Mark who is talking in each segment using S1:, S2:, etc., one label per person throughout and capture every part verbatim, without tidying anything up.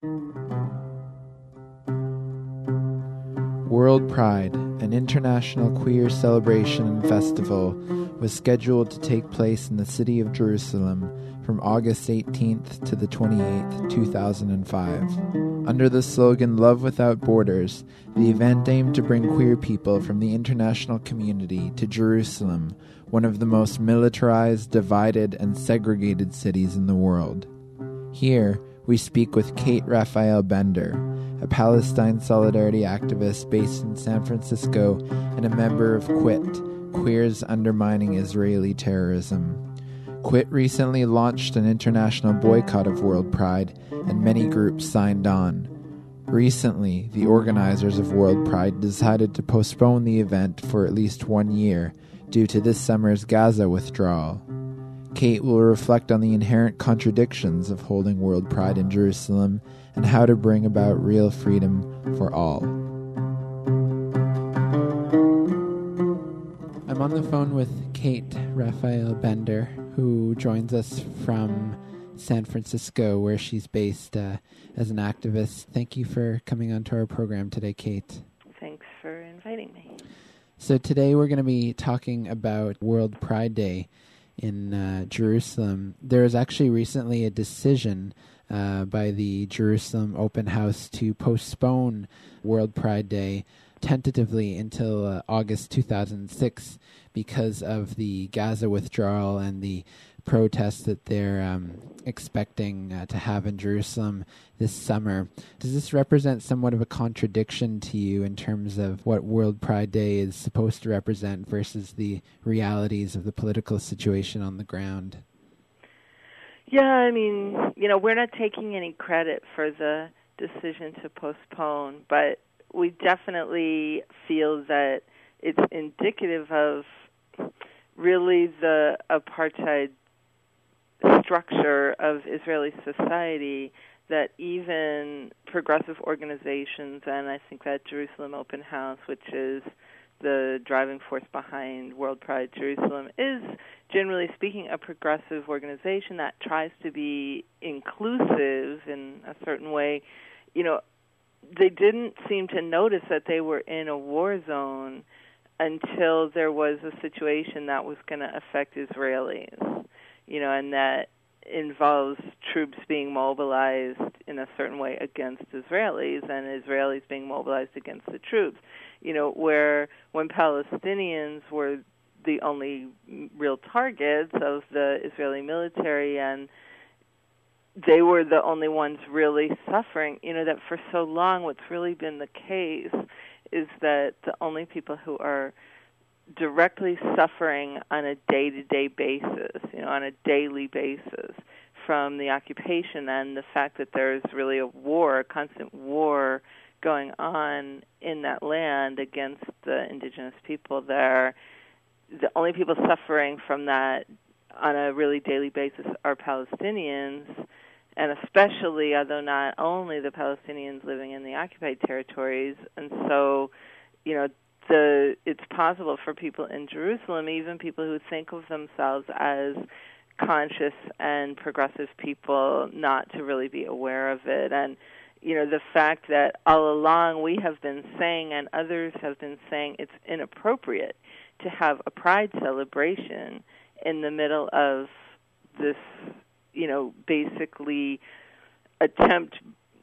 S1: World Pride, an international queer celebration and festival, was scheduled to take place in the city of Jerusalem from August eighteenth to the twenty-eighth, two thousand five. Under the slogan Love Without Borders, the event aimed to bring queer people from the international community to Jerusalem, one of the most militarized, divided, and segregated cities in the world. Here, we speak with Kate Raphael Bender, a Palestine solidarity activist based in San Francisco and a member of QUIT, Queers Undermining Israeli Terrorism. QUIT recently launched an international boycott of World Pride, and many groups signed on. Recently, the organizers of World Pride decided to postpone the event for at least one year due to this summer's Gaza withdrawal. Kate will reflect on the inherent contradictions of holding World Pride in Jerusalem and how to bring about real freedom for all. I'm on the phone with Kate Raphael Bender, who joins us from San Francisco, where she's based uh, as an activist. Thank you for coming onto our program today, Kate.
S2: Thanks for inviting me.
S1: So today we're going to be talking about World Pride Day in uh, Jerusalem. There was actually recently a decision uh, by the Jerusalem Open House to postpone World Pride Day tentatively until uh, August two thousand six because of the Gaza withdrawal and the protests that they're um, expecting uh, to have in Jerusalem this summer. Does this represent somewhat of a contradiction to you in terms of what World Pride Day is supposed to represent versus the realities of the political situation on the ground?
S2: Yeah, I mean, you know, we're not taking any credit for the decision to postpone, but we definitely feel that it's indicative of really the apartheid structure of Israeli society that even progressive organizations, and I think that Jerusalem Open House, which is the driving force behind World Pride Jerusalem, is, generally speaking, a progressive organization that tries to be inclusive in a certain way. You know, they didn't seem to notice that they were in a war zone until there was a situation that was going to affect Israelis, you know, and that involves troops being mobilized in a certain way against Israelis and Israelis being mobilized against the troops, you know, where when Palestinians were the only real targets of the Israeli military and they were the only ones really suffering, you know, that for so long what's really been the case is that the only people who are directly suffering on a day-to-day basis, you know, on a daily basis from the occupation and the fact that there's really a war, a constant war going on in that land against the indigenous people there. The only people suffering from that on a really daily basis are Palestinians, and especially, although not only the Palestinians living in the occupied territories. And so, you know, the it's possible for people in Jerusalem, even people who think of themselves as conscious and progressive people, not to really be aware of it. And, you know, the fact that all along we have been saying and others have been saying it's inappropriate to have a pride celebration in the middle of this, you know, basically attempt,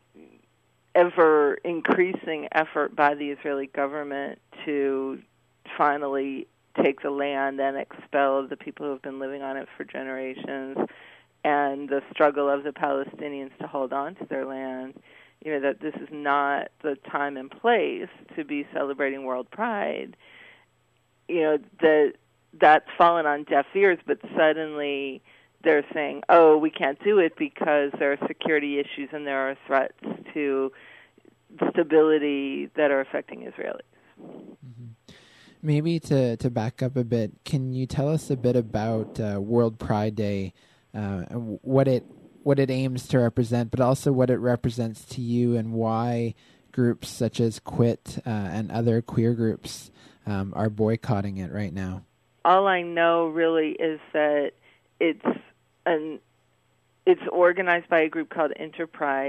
S2: ever increasing effort by the Israeli government to finally take the land and expel the people who have been living on it for generations, and the struggle of the Palestinians to hold on to their land, you know, that this is not the time and place to be celebrating World Pride. You know, that that's fallen on deaf ears, but suddenly they're saying, oh, we can't do it because there are security issues and there are threats to stability that are affecting Israelis.
S1: Mm-hmm. Maybe to, to back up a bit, can you tell us a bit about uh, World Pride Day, uh, what it what it aims to represent, but also what it represents to you and why groups such as QUIT uh, and other queer groups um, are boycotting it right now?
S2: All I know really is that it's an it's organized by a group called Interpride,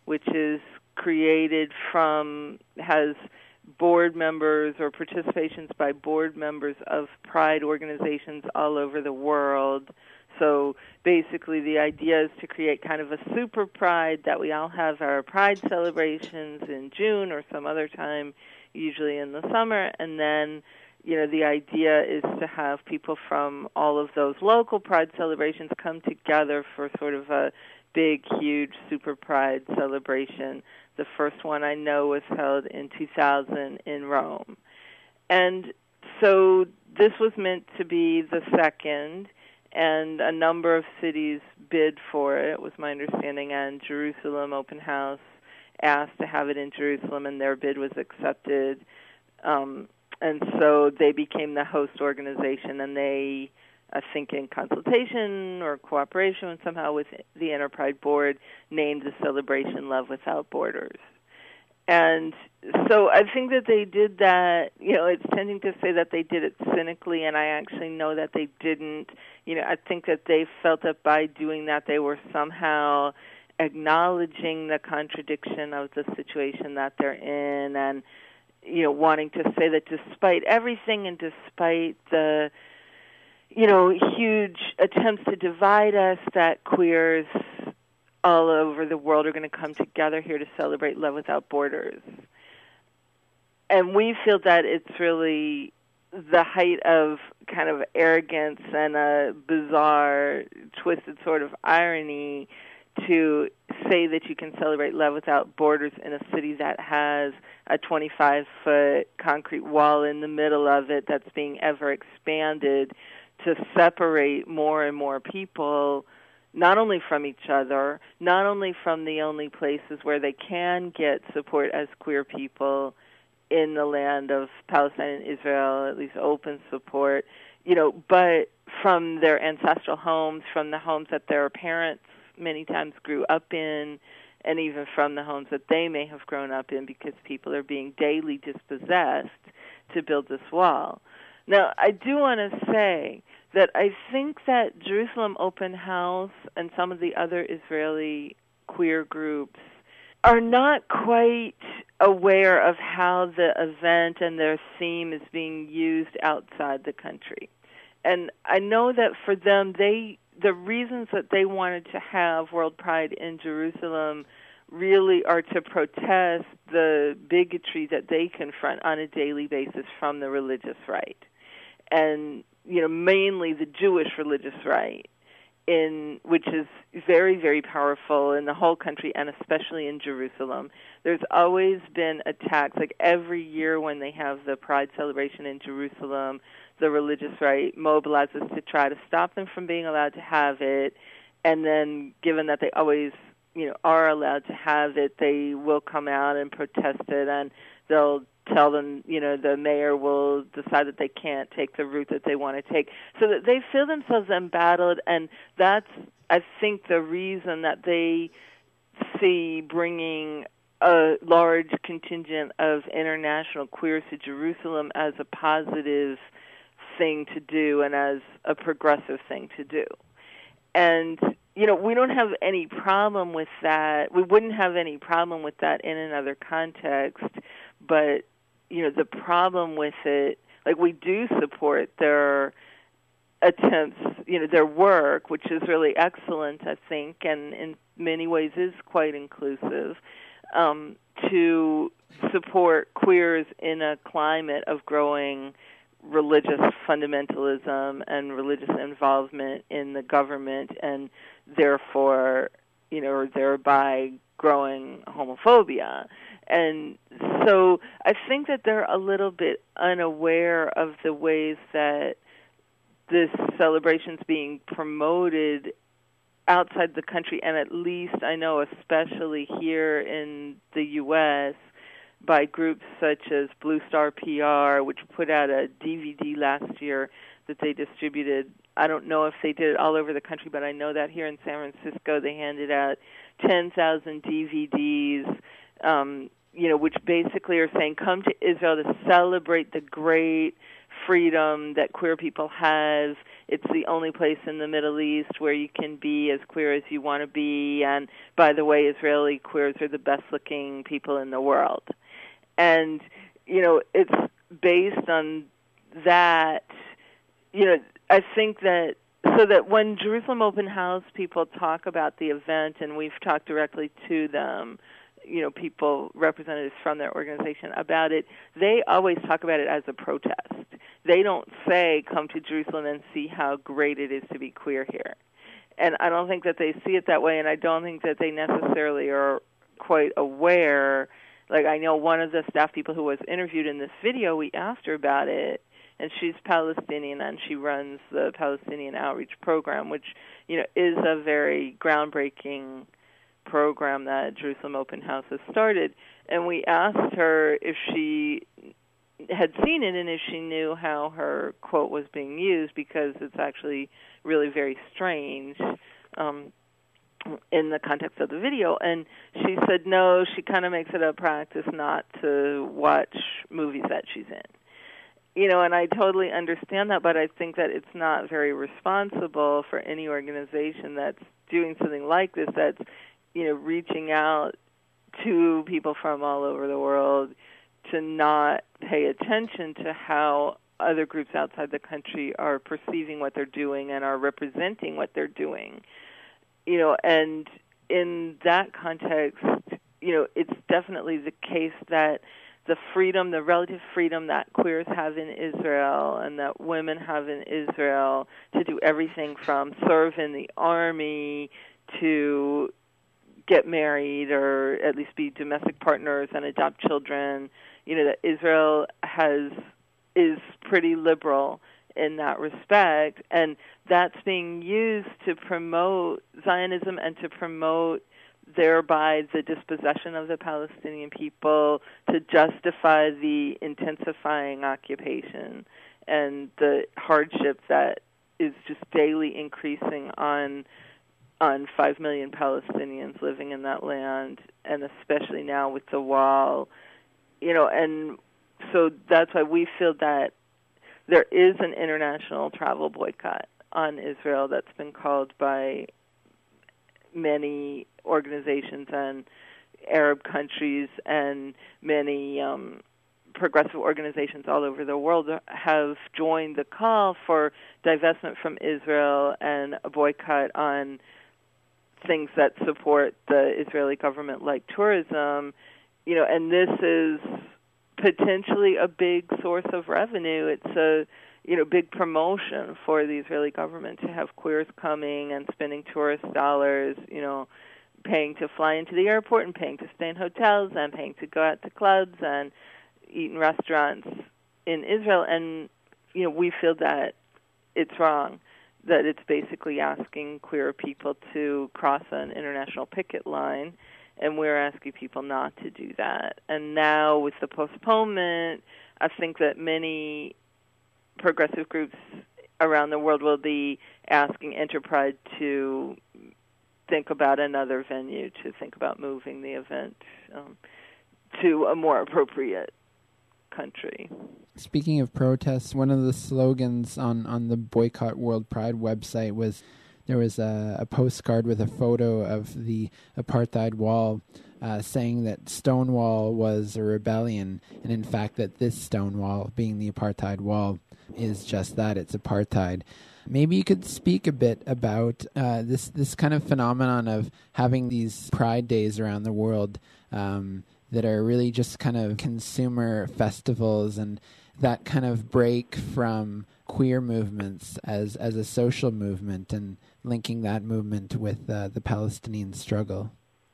S2: which is created from, has board members or participations by board members of Pride organizations all over the world. So basically the idea is to create kind of a super Pride, that we all have our Pride celebrations in June or some other time, usually in the summer, and then, you know, the idea is to have people from all of those local Pride celebrations come together for sort of a big, huge super Pride celebration. The first one I know was held in two thousand in Rome. And so this was meant to be the second, and a number of cities bid for it, was my understanding, and Jerusalem Open House asked to have it in Jerusalem, and their bid was accepted. Um, and so they became the host organization, and they, I think in consultation or cooperation somehow with the Interpride Board, named the celebration Love Without Borders. And so I think that they did that, you know, it's tending to say that they did it cynically, and I actually know that they didn't. You know, I think that they felt that by doing that they were somehow acknowledging the contradiction of the situation that they're in, and, you know, wanting to say that despite everything and despite the, you know, huge attempts to divide us, that queers all over the world are going to come together here to celebrate Love Without Borders. And we feel that it's really the height of kind of arrogance and a bizarre, twisted sort of irony to say that you can celebrate Love Without Borders in a city that has a twenty-five foot concrete wall in the middle of it that's being ever expanded to separate more and more people, not only from each other, not only from the only places where they can get support as queer people in the land of Palestine and Israel, at least open support, you know, but from their ancestral homes, from the homes that their parents many times grew up in, and even from the homes that they may have grown up in, because people are being daily dispossessed to build this wall. Now, I do want to say that I think that Jerusalem Open House and some of the other Israeli queer groups are not quite aware of how the event and their theme is being used outside the country. And I know that for them, they the reasons that they wanted to have World Pride in Jerusalem really are to protest the bigotry that they confront on a daily basis from the religious right. And, you know, mainly the Jewish religious right, in which is very, very powerful in the whole country and especially in Jerusalem. There's always been attacks, like every year when they have the Pride celebration in Jerusalem, the religious right mobilizes to try to stop them from being allowed to have it, and then given that they always, you know, are allowed to have it, they will come out and protest it, and they'll tell them, you know, the mayor will decide that they can't take the route that they want to take, so that they feel themselves embattled. And that's, I think, the reason that they see bringing a large contingent of international queers to Jerusalem as a positive thing to do and as a progressive thing to do. And, you know, we don't have any problem with that. We wouldn't have any problem with that in another context, but, you know, the problem with it, like, we do support their attempts, you know, their work, which is really excellent, I think, and in many ways is quite inclusive, um, to support queers in a climate of growing religious fundamentalism and religious involvement in the government, and therefore, you know, or thereby growing homophobia. And so I think that they're a little bit unaware of the ways that this celebration's being promoted outside the country, and at least I know especially here in the U S by groups such as Blue Star P R, which put out a D V D last year that they distributed. I don't know if they did it all over the country, but I know that here in San Francisco they handed out ten thousand D V Ds, um, you know, which basically are saying, come to Israel to celebrate the great freedom that queer people have. it's the only place in the Middle East where you can be as queer as you want to be, and by the way, Israeli queers are the best-looking people in the world. And, you know, it's based on that, you know, I think that, so that when Jerusalem Open House people talk about the event, and we've talked directly to them, you know, people, representatives from their organization about it, they always talk about it as a protest. They don't say, come to Jerusalem and see how great it is to be queer here. And I don't think that they see it that way, and I don't think that they necessarily are quite aware. Like, I know one of the staff people who was interviewed in this video, we asked her about it, and she's Palestinian, and she runs the Palestinian Outreach Program, which, you know, is a very groundbreaking program that Jerusalem Open House has started. And we asked her if she had seen it and if she knew how her quote was being used, because it's actually really very strange um, in the context of the video. And she said no, she kind of makes it a practice not to watch movies that she's in. You know, and I totally understand that, but I think that it's not very responsible for any organization that's doing something like this, that's, you know, reaching out to people from all over the world, to not pay attention to how other groups outside the country are perceiving what they're doing and are representing what they're doing. You know, and in that context, you know, it's definitely the case that the freedom, the relative freedom that queers have in Israel and that women have in Israel to do everything from serve in the army to get married or at least be domestic partners and adopt children, you know, that Israel has is pretty liberal in that respect, and that's being used to promote Zionism and to promote thereby the dispossession of the Palestinian people, to justify the intensifying occupation and the hardship that is just daily increasing on on five million Palestinians living in that land, and especially now with the wall, you know, and so that's why we feel that there is an international travel boycott on Israel that's been called by many organizations and Arab countries, and many um, progressive organizations all over the world have joined the call for divestment from Israel and a boycott on things that support the Israeli government, like tourism, you know, and this is potentially a big source of revenue. It's a, you know, big promotion for the Israeli government to have queers coming and spending tourist dollars, you know, paying to fly into the airport and paying to stay in hotels and paying to go out to clubs and eat in restaurants in Israel. And, you know, we feel that it's wrong, that it's basically asking queer people to cross an international picket line, and we're asking people not to do that. And now with the postponement, I think that many progressive groups around the world will be asking Enterprise to think about another venue, to think about moving the event um, to a more appropriate country.
S1: Speaking of protests, one of the slogans on, on the Boycott World Pride website was, there was a, a postcard with a photo of the apartheid wall uh, saying that Stonewall was a rebellion, and in fact that this Stonewall, being the apartheid wall, is just that, it's apartheid. Maybe you could speak a bit about uh, this this kind of phenomenon of having these Pride days around the world um, that are really just kind of consumer festivals, and that kind of break from queer movements as, as a social movement, and linking that movement with uh, the Palestinian struggle.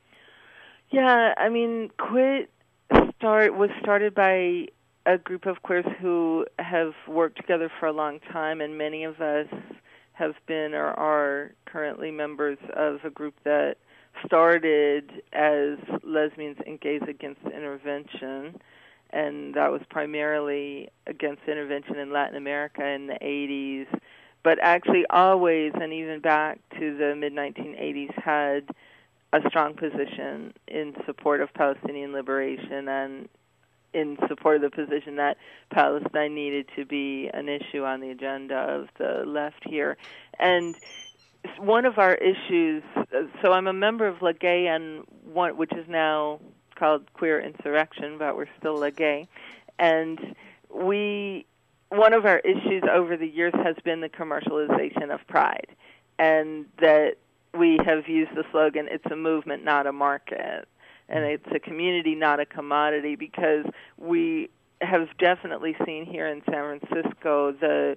S2: Yeah, I mean, Quit start was started by a group of queers who have worked together for a long time, and many of us have been or are currently members of a group that started as Lesbians and Gays Against Intervention, and that was primarily against intervention in Latin America in the eighties, but actually always, and even back to the mid nineteen eighties, had a strong position in support of Palestinian liberation and in support of the position that Palestine needed to be an issue on the agenda of the left here. And one of our issues, so I'm a member of Lagay, and one, which is now called Queer Insurrection, but we're still Lagay. And we, one of our issues over the years has been the commercialization of pride, and that we have used the slogan, it's a movement, not a market, and it's a community, not a commodity, because we have definitely seen here in San Francisco the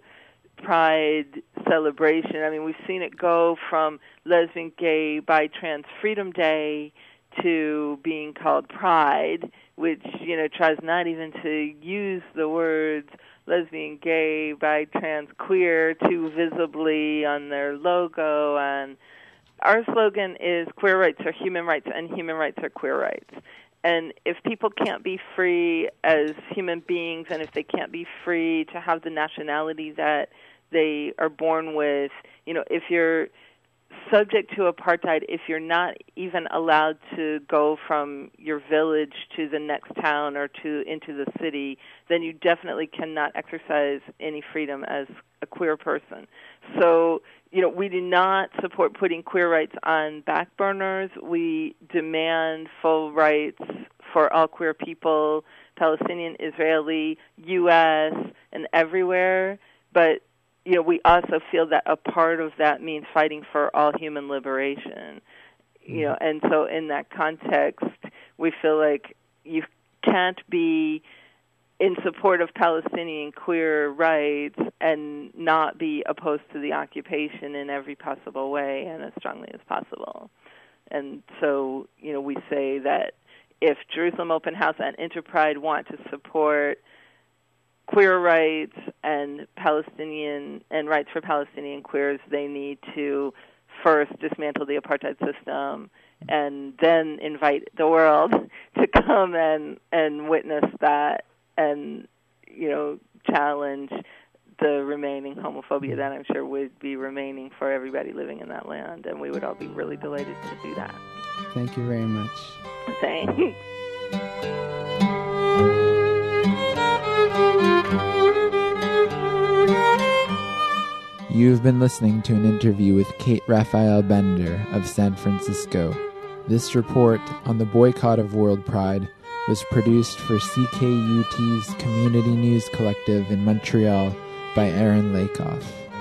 S2: Pride celebration. I mean, we've seen it go from Lesbian, Gay, Bi, Trans Freedom Day to being called Pride, which, you know, tries not even to use the words lesbian, gay, bi, trans, queer too visibly on their logo. And our slogan is queer rights are human rights and human rights are queer rights. And if people can't be free as human beings, and if they can't be free to have the nationality that they are born with, you know, if you're subject to apartheid, if you're not even allowed to go from your village to the next town or to into the city, then you definitely cannot exercise any freedom as a queer person. So, you know, we do not support putting queer rights on back burners. We demand full rights for all queer people, Palestinian, Israeli, U S, and everywhere. But you know, we also feel that a part of that means fighting for all human liberation. You know, and so in that context, we feel like you can't be in support of Palestinian queer rights and not be opposed to the occupation in every possible way and as strongly as possible. And so, you know, we say that if Jerusalem Open House and Interpride want to support queer rights and Palestinian and rights for Palestinian queers, they need to first dismantle the apartheid system and then invite the world to come and, and witness that and, you know, challenge the remaining homophobia that I'm sure would be remaining for everybody living in that land. And we would all be really delighted to do that.
S1: Thank you very much.
S2: Thanks.
S1: You've been listening to an interview with Kate Raphael Bender of San Francisco. This report on the boycott of World Pride was produced for C K U T's Community News Collective in Montreal by Aaron Lakoff.